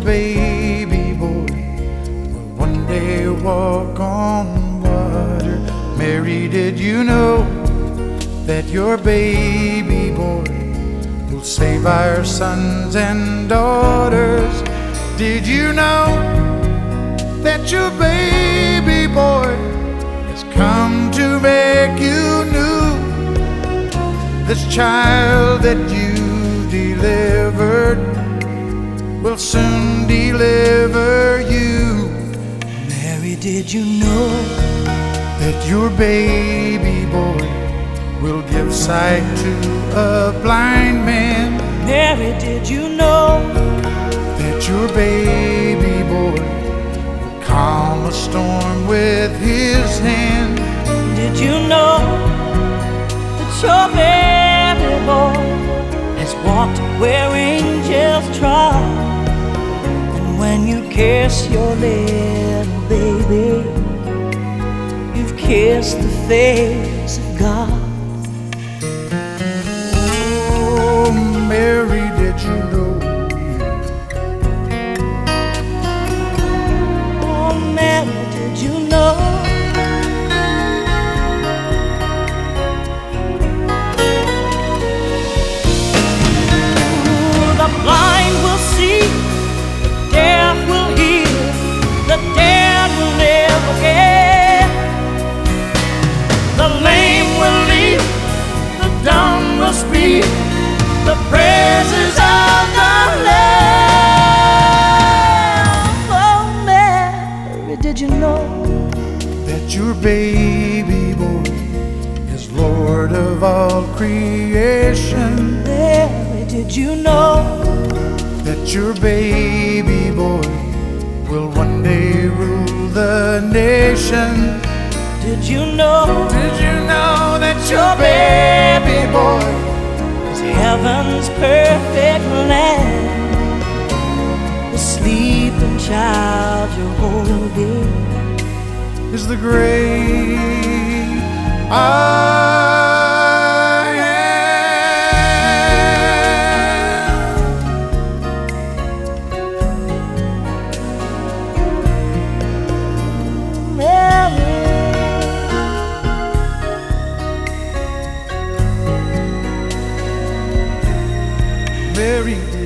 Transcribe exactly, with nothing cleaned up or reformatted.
baby boy will one day walk on water. Mary, did you know that your baby boy will save our sons and daughters? Did you know that your baby boy has come to make you new? This child that you delivered will soon deliver you. Mary, did you know that your baby boy will give sight to a blind man? Mary, did you know that your baby boy will calm a storm with his hand? Did you know that your baby boy has walked where angels trod? And when you kiss your little baby, you've kissed the face of God. Oh, Mary, did you know? Oh, Mary, did you know? Ooh, the blind will see, the deaf will hear, the dead will live again. The lame will leap, the dumb will speak, the praises of the Lamb. Oh, Mary, did you know that your baby boy is Lord of all creation? Mary, did you know that your baby boy will one day rule the nation? Did you know Did you know that your baby boy is heaven's perfect land? The sleeping child you're holding is the great I am? Mary, Mary,